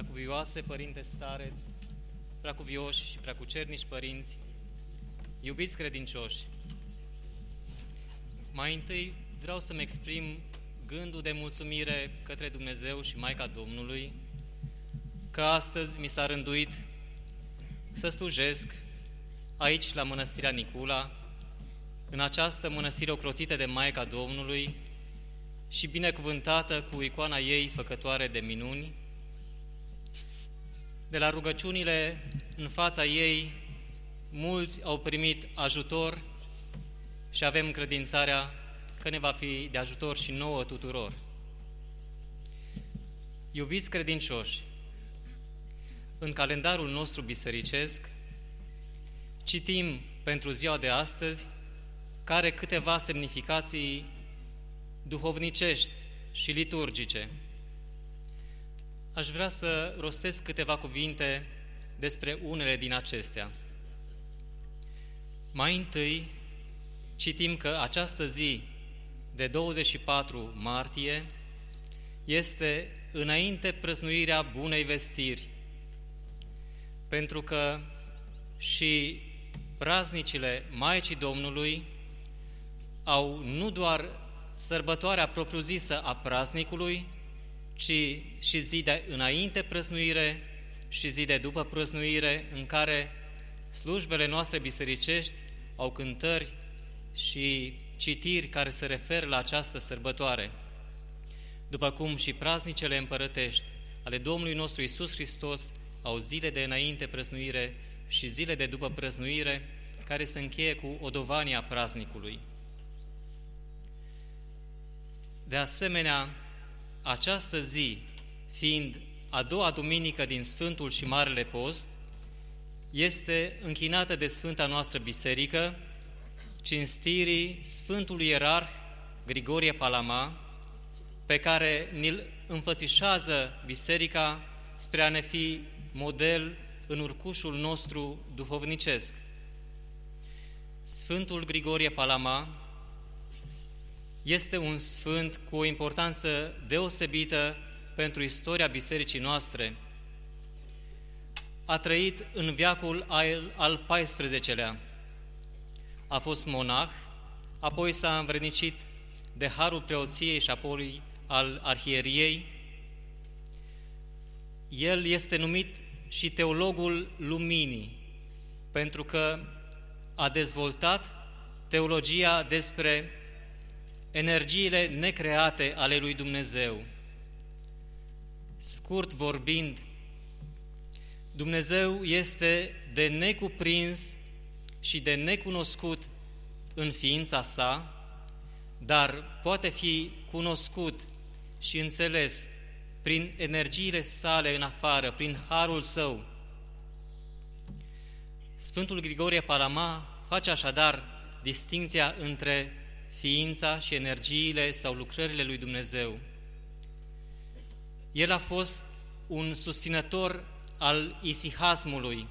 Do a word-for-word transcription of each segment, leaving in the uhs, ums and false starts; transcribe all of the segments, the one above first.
Preacuvioase Părinte Stareț, preacuvioși și preacucernici părinți, iubiți credincioși, mai întâi vreau să-mi exprim gândul de mulțumire către Dumnezeu și Maica Domnului că astăzi mi s-a rânduit să slujesc aici la Mănăstirea Nicula, în această mănăstire ocrotită de Maica Domnului și binecuvântată cu icoana ei făcătoare de minuni. De la rugăciunile în fața ei, mulți au primit ajutor și avem încredințarea că ne va fi de ajutor și nouă tuturor. Iubiți credincioși, în calendarul nostru bisericesc citim pentru ziua de astăzi care câteva semnificații duhovnicești și liturgice. Aș vrea să rostesc câteva cuvinte despre unele din acestea. Mai întâi, citim că această zi de douăzeci și patru martie este înainte prăznuirea Bunei Vestiri, pentru că și praznicile Maicii Domnului au nu doar sărbătoarea propriu-zisă a praznicului, ci și zi de înainte prăznuire și zi de după prăznuire, în care slujbele noastre bisericești au cântări și citiri care se referă la această sărbătoare, după cum și praznicele împărătești ale Domnului nostru Iisus Hristos au zile de înainte prăznuire și zile de după prăznuire, care se încheie cu odovania praznicului. De asemenea, această zi, fiind a doua duminică din Sfântul și Marele Post, este închinată de Sfânta noastră Biserică, cinstirii Sfântului Ierarh Grigorie Palama, pe care ni-l înfățișează Biserica spre a ne fi model în urcușul nostru duhovnicesc. Sfântul Grigorie Palama este un sfânt cu o importanță deosebită pentru istoria bisericii noastre. A trăit în veacul al paisprezecelea. A fost monah, apoi s-a învrednicit de harul preoției și apoi al arhieriei. El este numit și teologul luminii, pentru că a dezvoltat teologia despre energiile necreate ale lui Dumnezeu. Scurt vorbind, Dumnezeu este de necuprins și de necunoscut în ființa sa, dar poate fi cunoscut și înțeles prin energiile sale în afară, prin harul său. Sfântul Grigorie Palama face așadar distincția între ființa și energiile sau lucrările lui Dumnezeu. El a fost un susținător al isihasmului.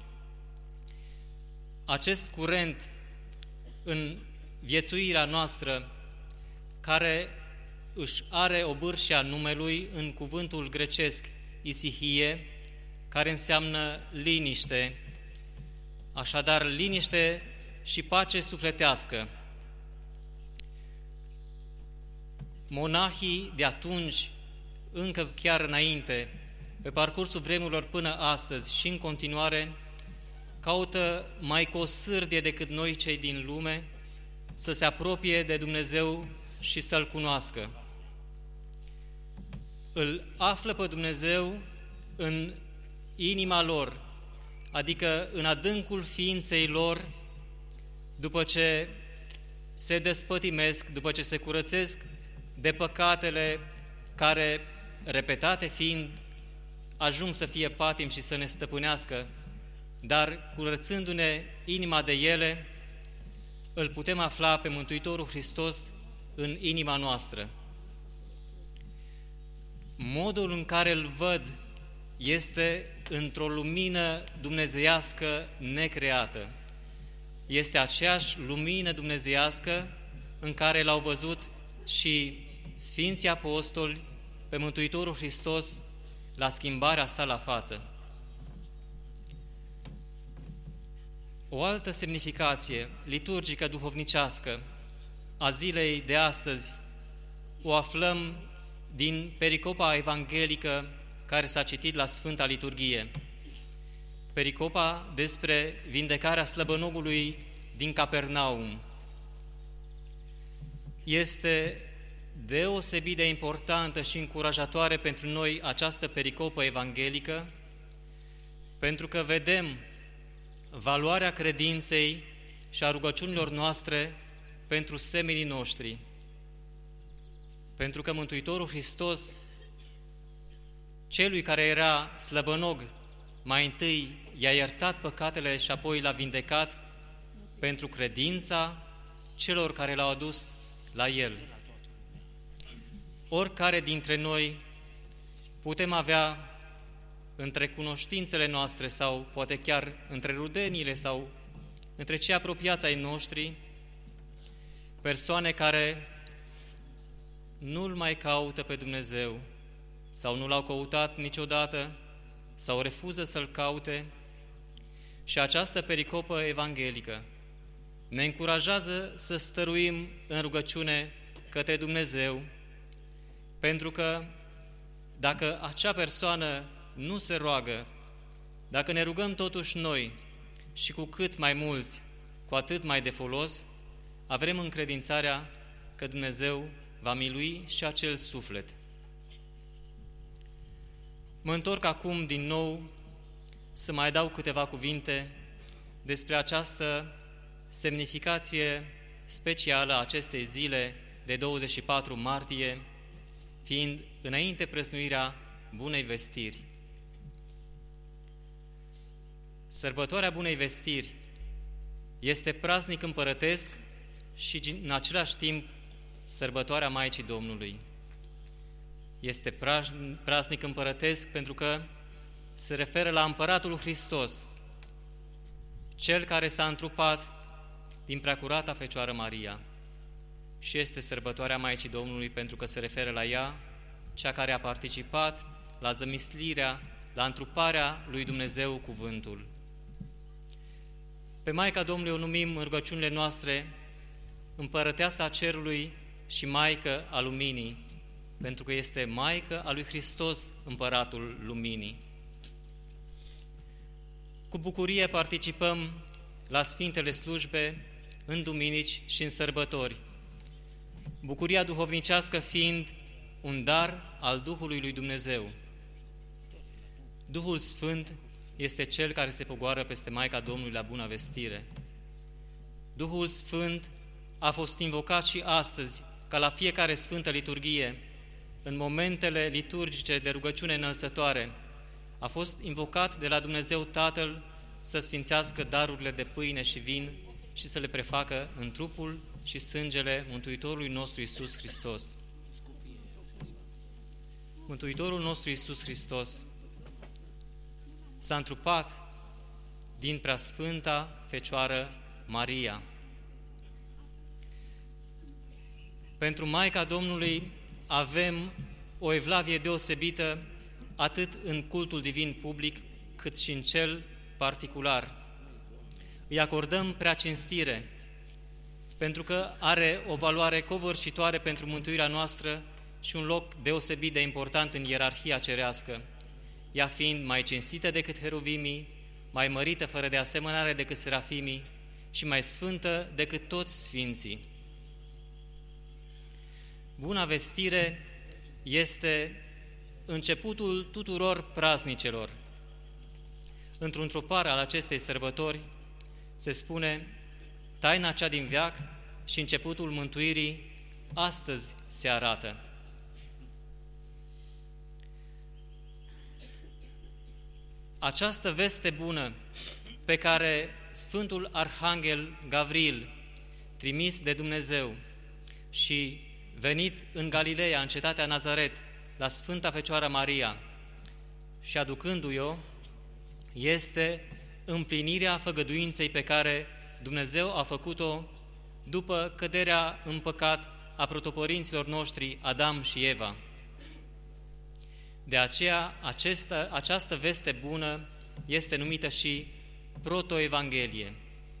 Acest curent în viețuirea noastră, care își are obârșia numelui în cuvântul grecesc isihie, care înseamnă liniște, așadar liniște și pace sufletească. Monahii de atunci, încă chiar înainte, pe parcursul vremurilor până astăzi și în continuare, caută mai cu o sârdie decât noi cei din lume să se apropie de Dumnezeu și să-L cunoască. Îl află pe Dumnezeu în inima lor, adică în adâncul ființei lor, după ce se despătimesc, după ce se curățesc de păcatele care, repetate fiind, ajung să fie patim și să ne stăpânească, dar curățându-ne inima de ele, îl putem afla pe Mântuitorul Hristos în inima noastră. Modul în care îl văd este într-o lumină dumnezeiască necreată. Este aceeași lumină dumnezeiască în care l-au văzut și Sfinții Apostoli pe Mântuitorul Hristos la schimbarea sa la față. O altă semnificație liturgică duhovnicească a zilei de astăzi o aflăm din pericopa evanghelică care s-a citit la Sfânta Liturghie. Pericopa despre vindecarea slăbănogului din Capernaum. Este deosebit de importantă și încurajatoare pentru noi această pericopă evanghelică, pentru că vedem valoarea credinței și a rugăciunilor noastre pentru semenii noștri. Pentru că Mântuitorul Hristos, celui care era slăbănog, mai întâi i-a iertat păcatele și apoi l-a vindecat pentru credința celor care l-au adus la El. Oricare dintre noi putem avea între cunoștințele noastre sau poate chiar între rudeniile sau între cei apropiați ai noștri, persoane care nu-L mai caută pe Dumnezeu sau nu L-au căutat niciodată sau refuză să-L caute, și această pericopă evanghelică ne încurajează să stăruim în rugăciune către Dumnezeu, pentru că dacă acea persoană nu se roagă, dacă ne rugăm totuși noi și cu cât mai mulți, cu atât mai de folos, avem încredințarea că Dumnezeu va milui și acel suflet. Mă întorc acum din nou să mai dau câteva cuvinte despre această semnificație specială a acestei zile de douăzeci și patru martie, fiind înainte prăznuirea Bunei Vestiri. Sărbătoarea Bunei Vestiri este praznic împărătesc și în același timp sărbătoarea Maicii Domnului. Este praznic împărătesc pentru că se referă la Împăratul Hristos, Cel care s-a întrupat din Preacurata Fecioară Maria, și este sărbătoarea Maicii Domnului pentru că se referă la ea, cea care a participat la zămislirea, la întruparea lui Dumnezeu Cuvântul. Pe Maica Domnului o numim în rugăciunile noastre Împărăteasa Cerului și Maică a Luminii, pentru că este Maică a lui Hristos, Împăratul Luminii. Cu bucurie participăm la Sfintele Slujbe în duminici și în sărbători, bucuria duhovnicească fiind un dar al Duhului lui Dumnezeu. Duhul Sfânt este Cel care se pogoară peste Maica Domnului la Buna Vestire. Duhul Sfânt a fost invocat și astăzi, ca la fiecare Sfântă Liturghie, în momentele liturgice de rugăciune înălțătoare, a fost invocat de la Dumnezeu Tatăl să sfințească darurile de pâine și vin și să le prefacă în trupul și sângele Mântuitorului nostru Iisus Hristos. Mântuitorul nostru Iisus Hristos s-a întrupat din Preasfânta Fecioară Maria. Pentru Maica Domnului avem o evlavie deosebită atât în cultul divin public, cât și în cel particular. Îi acordăm prea cinstire, pentru că are o valoare covârșitoare pentru mântuirea noastră și un loc deosebit de important în ierarhia cerească, ea fiind mai cinstită decât heruvimii, mai mărită fără de asemănare decât serafimii și mai sfântă decât toți sfinții. Buna Vestire este începutul tuturor praznicelor. Într-un tropar al acestei sărbători se spune: taina cea din veac și începutul mântuirii astăzi se arată. Această veste bună pe care Sfântul Arhanghel Gavril, trimis de Dumnezeu și venit în Galileea, în cetatea Nazaret, la Sfânta Fecioară Maria, și aducându-i-o, este împlinirea făgăduinței pe care Dumnezeu a făcut-o după căderea în păcat a protopărinților noștri Adam și Eva. De aceea, acesta, această veste bună este numită și protoevanghelie.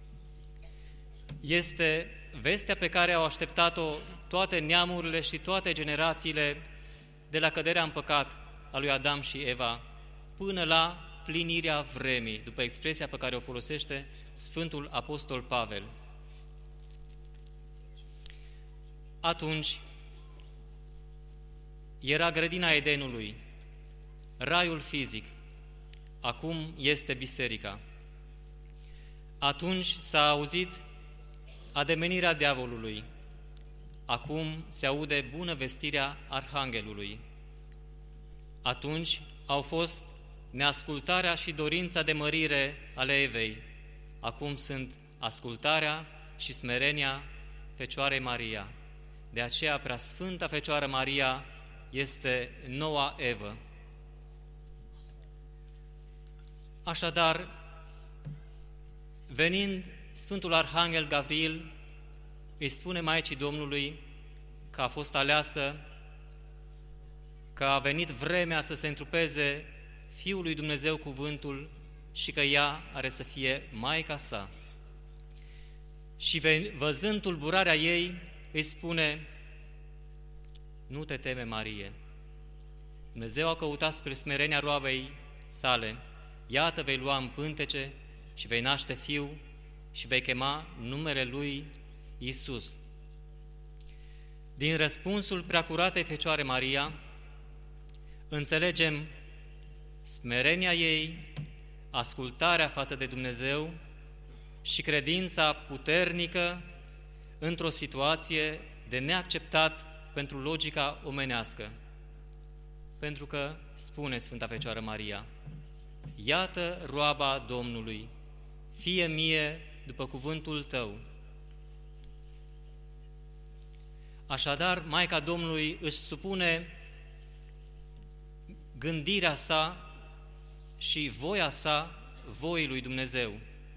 Este vestea pe care au așteptat-o toate neamurile și toate generațiile de la căderea în păcat a lui Adam și Eva până la plinirea vremii, după expresia pe care o folosește Sfântul Apostol Pavel. Atunci era grădina Edenului, raiul fizic, acum este biserica. Atunci s-a auzit ademenirea diavolului, acum se aude bună vestirea arhanghelului. Atunci au fost neascultarea și dorința de mărire ale Evei, acum sunt ascultarea și smerenia Fecioarei Maria. De aceea, Preasfânta Fecioară Maria este noua Evă. Așadar, venind Sfântul Arhanghel Gavril, îi spune Maicii Domnului că a fost aleasă, că a venit vremea să se întrupeze Fiul lui Dumnezeu Cuvântul și că ea are să fie Maica sa. Și văzând tulburarea ei, îi spune: nu te teme, Marie. Dumnezeu a căutat spre smerenia roabei sale. Iată, vei lua în pântece și vei naște fiu și vei chema numele lui Iisus. Din răspunsul Preacuratei Fecioare Maria, înțelegem smerenia ei, ascultarea față de Dumnezeu și credința puternică într-o situație de neacceptat pentru logica omenească. Pentru că spune Sfânta Fecioară Maria: iată roaba Domnului, fie mie după cuvântul tău. Așadar, Maica Domnului își supune gândirea sa și voia sa voii lui Dumnezeu.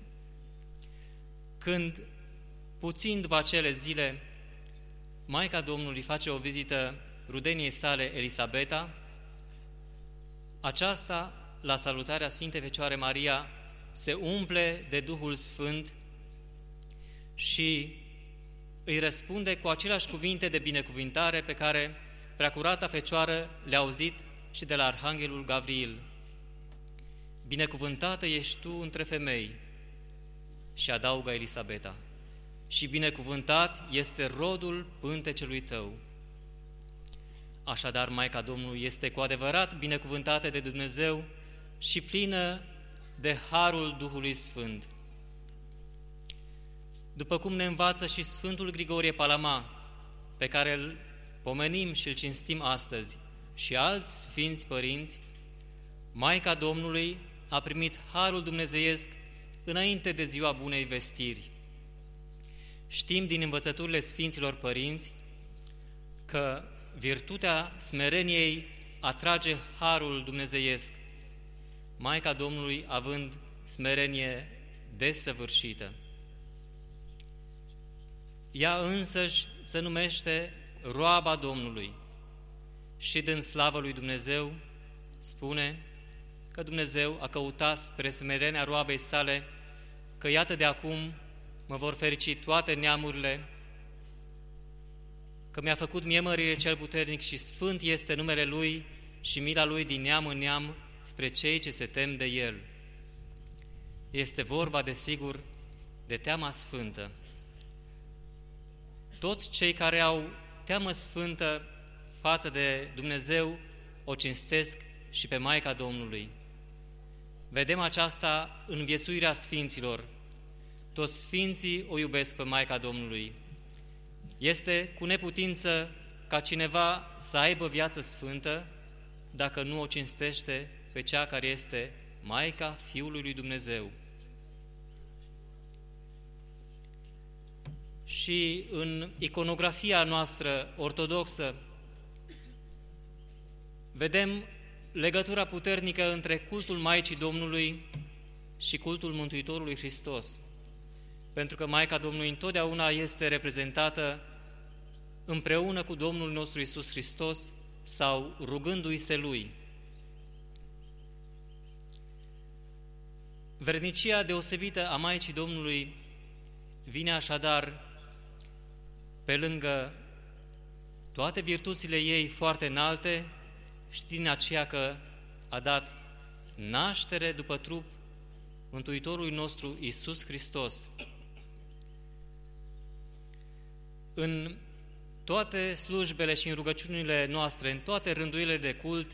Când, puțin după acele zile, Maica Domnului face o vizită rudeniei sale Elisabeta, aceasta, la salutarea Sfintei Fecioare Maria, se umple de Duhul Sfânt și îi răspunde cu aceleași cuvinte de binecuvântare pe care Preacurata Fecioară le-a auzit și de la Arhanghelul Gavril. Binecuvântată ești tu între femei, și adaugă Elisabeta, și binecuvântat este rodul pântecelui tău. Așadar, Maica Domnului este cu adevărat binecuvântată de Dumnezeu și plină de harul Duhului Sfânt. După cum ne învață și Sfântul Grigorie Palama, pe care îl pomenim și îl cinstim astăzi, și alți sfinți părinți, Maica Domnului a primit harul dumnezeiesc înainte de ziua Bunei Vestiri. Știm din învățăturile Sfinților Părinți că virtutea smereniei atrage harul dumnezeiesc, Maica Domnului având smerenie desăvârșită. Ea însăși se numește roaba Domnului și din slavă lui Dumnezeu spune că Dumnezeu a căutat spre smerenia roabei sale, că iată de acum mă vor ferici toate neamurile, că mi-a făcut mie mărire cel puternic și sfânt este numele Lui și mila Lui din neam în neam spre cei ce se tem de El. Este vorba, desigur, de teama sfântă. Toți cei care au teamă sfântă față de Dumnezeu o cinstesc și pe Maica Domnului. Vedem aceasta în viețuirea sfinților. Toți sfinții o iubesc pe Maica Domnului. Este cu neputință ca cineva să aibă viață sfântă dacă nu o cinstește pe cea care este Maica Fiului lui Dumnezeu. Și în iconografia noastră ortodoxă vedem legătura puternică între cultul Maicii Domnului și cultul Mântuitorului Hristos. Pentru că Maica Domnului întotdeauna este reprezentată împreună cu Domnul nostru Iisus Hristos sau rugându-i se Lui. Vrednicia deosebită a Maicii Domnului vine așadar pe lângă toate virtuțile ei foarte înalte și din aceea că a dat naștere după trup Mântuitorului nostru Iisus Hristos. În toate slujbele și în rugăciunile noastre, în toate rânduielile de cult,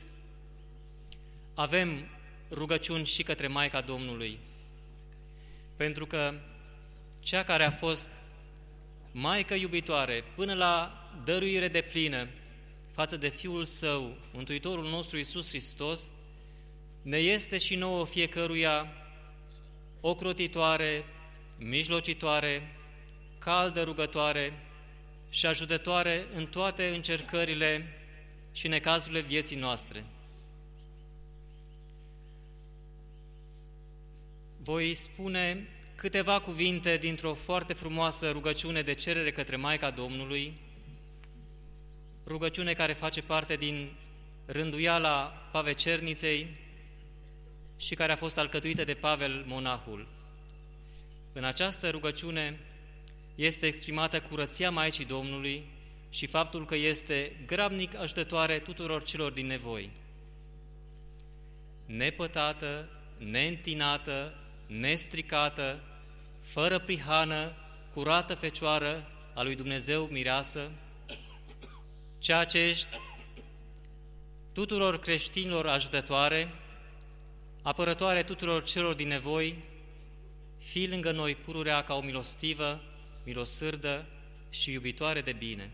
avem rugăciuni și către Maica Domnului, pentru că cea care a fost Maică iubitoare până la dăruire deplină față de Fiul Său, Mântuitorul nostru Iisus Hristos, ne este și nouă fiecăruia ocrotitoare, mijlocitoare, caldă rugătoare și ajutătoare în toate încercările și necazurile vieții noastre. Voi spune câteva cuvinte dintr-o foarte frumoasă rugăciune de cerere către Maica Domnului, rugăciune care face parte din rânduiala Pavecerniței și care a fost alcătuită de Pavel monahul. În această rugăciune este exprimată curăția Maicii Domnului și faptul că este grabnic ajutătoare tuturor celor din nevoi. Nepătată, neîntinată, nestricată, fără prihană, curată Fecioară a lui Dumnezeu Mireasă, ceea ce ești tuturor creștinilor ajutătoare, apărătoare tuturor celor din nevoi, fii lângă noi pururea ca o milostivă, milosârdă și iubitoare de bine.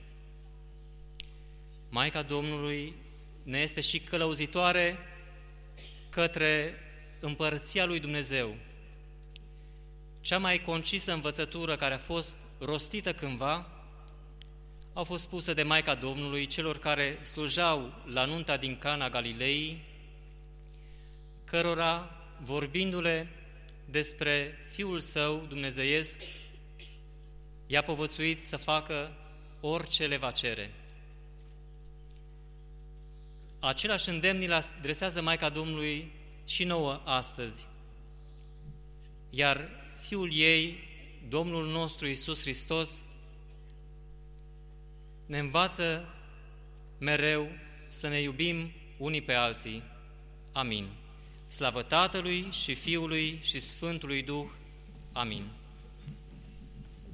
Maica Domnului ne este și călăuzitoare către împărăția lui Dumnezeu. Cea mai concisă învățătură care a fost rostită cândva au fost spuse de Maica Domnului celor care slujau la nunta din Cana Galilei, cărora, vorbindu-le despre Fiul Său dumnezeiesc, i-a povățuit să facă orice le va cere. Același îndemn îl adresează Maica Domnului și nouă astăzi, iar Fiul ei, Domnul nostru Iisus Hristos, ne învață mereu să ne iubim unii pe alții. Amin. Slavă Tatălui și Fiului și Sfântului Duh. Amin.